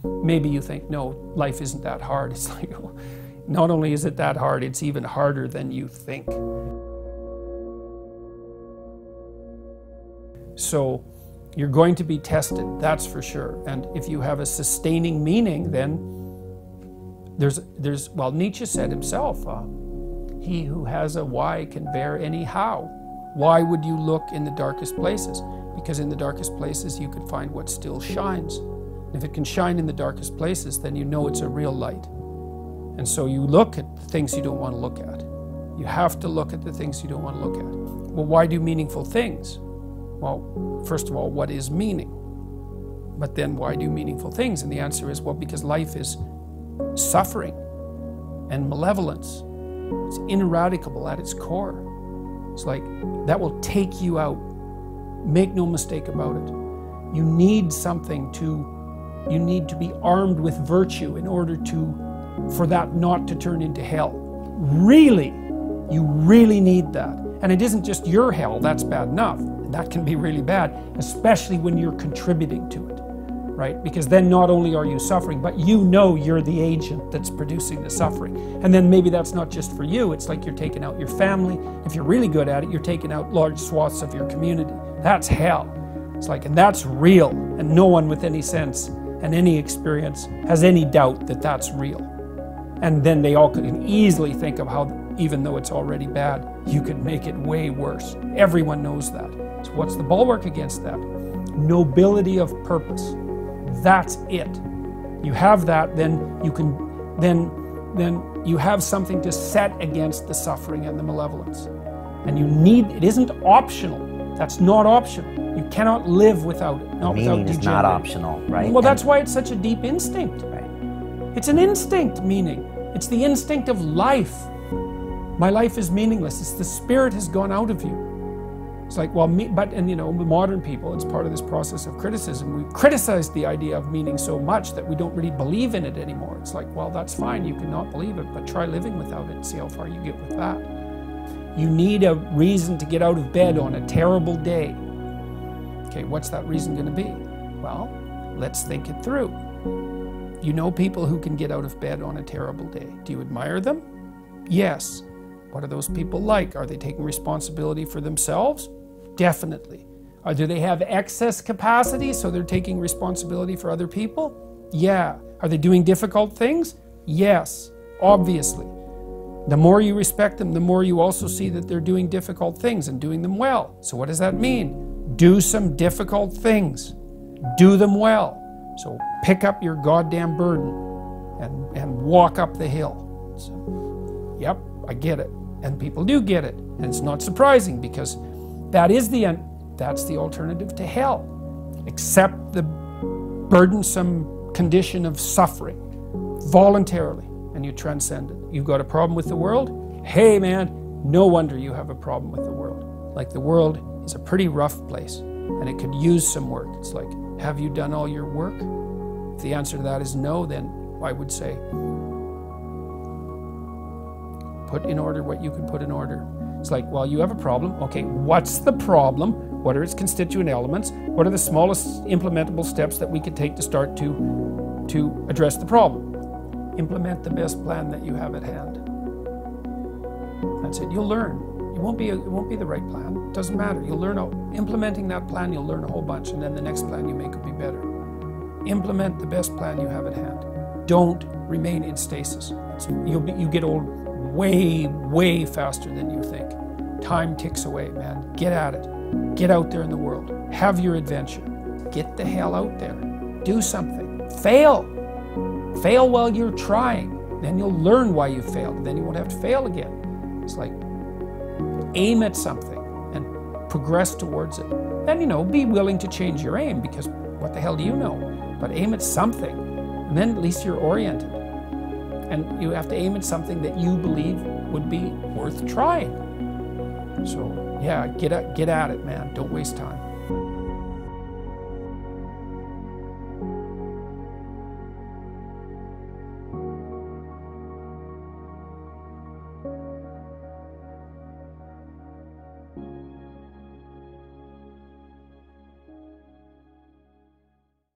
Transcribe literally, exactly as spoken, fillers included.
Maybe you think, no, life isn't that hard. It's like, not only is it that hard, it's even harder than you think. So you're going to be tested, that's for sure. And if you have a sustaining meaning, then there's, there's well, Nietzsche said himself, uh, he who has a why can bear any how. Why would you look in the darkest places? Because in the darkest places you could find what still shines. If it can shine in the darkest places, then you know it's a real light. And so you look at the things you don't want to look at. You have to look at the things you don't want to look at. Well, why do meaningful things? Well, first of all, what is meaning? But then why do meaningful things? And the answer is, well, because life is suffering and malevolence. It's ineradicable at its core. It's like, that will take you out. Make no mistake about it. You need something to, you need to be armed with virtue in order to, for that not to turn into hell. Really, you really need that. And it isn't just your hell, that's bad enough. That can be really bad, especially when you're contributing to it, right? Because then not only are you suffering, but you know you're the agent that's producing the suffering. And then maybe that's not just for you, it's like you're taking out your family. If you're really good at it, you're taking out large swaths of your community. That's hell. It's like, and that's real. And no one with any sense and any experience has any doubt that that's real. And then they all can easily think of how, even though it's already bad, you could make it way worse. Everyone knows that. So what's the bulwark against that? Nobility of purpose. That's it. You have that, then you can, then, then you have something to set against the suffering and the malevolence. And you need, it isn't optional. That's not optional. You cannot live without it. Not without meaning is not optional, right? Well, that's why it's such a deep instinct. Right. It's an instinct, meaning. It's the instinct of life. My life is meaningless. It's the spirit has gone out of you. It's like, well, me, but, and you know, modern people, it's part of this process of criticism. We've criticized the idea of meaning so much that we don't really believe in it anymore. It's like, well, that's fine, you cannot believe it, but try living without it and see how far you get with that. You need a reason to get out of bed on a terrible day. Okay, what's that reason going to be? Well, let's think it through. You know people who can get out of bed on a terrible day. Do you admire them? Yes. What are those people like? Are they taking responsibility for themselves? Definitely. Or do they have excess capacity, so they're taking responsibility for other people? Yeah. Are they doing difficult things? Yes, obviously. The more you respect them, the more you also see that they're doing difficult things and doing them well. So what does that mean? Do some difficult things. Do them well. So pick up your goddamn burden and, and walk up the hill. So, yep, I get it. And people do get it. And it's not surprising, because that is the end. That's the alternative to hell. Accept the burdensome condition of suffering voluntarily, and you transcend it. You've got a problem with the world? Hey man, no wonder you have a problem with the world. Like, the world is a pretty rough place, and it could use some work. It's like, have you done all your work? If the answer to that is no, then I would say, put in order what you can put in order. It's like, well, you have a problem. Okay, what's the problem? What are its constituent elements? What are the smallest implementable steps that we could take to start to, to address the problem? Implement the best plan that you have at hand. That's it. You'll learn. It won't be, a, it won't be the right plan. It doesn't matter. You'll learn, a, implementing that plan, you'll learn a whole bunch, and then the next plan you make will be better. Implement the best plan you have at hand. Don't remain in stasis. It's, you'll be, you get old way, way faster than you think. Time ticks away, man. Get at it. Get out there in the world. Have your adventure. Get the hell out there. Do something. Fail. Fail while you're trying. Then you'll learn why you failed. Then you won't have to fail again. It's like, aim at something and progress towards it. Then, you know, be willing to change your aim, because what the hell do you know? But aim at something, and then at least you're oriented. And you have to aim at something that you believe would be worth trying. So, yeah, get at, get at it, man. Don't waste time.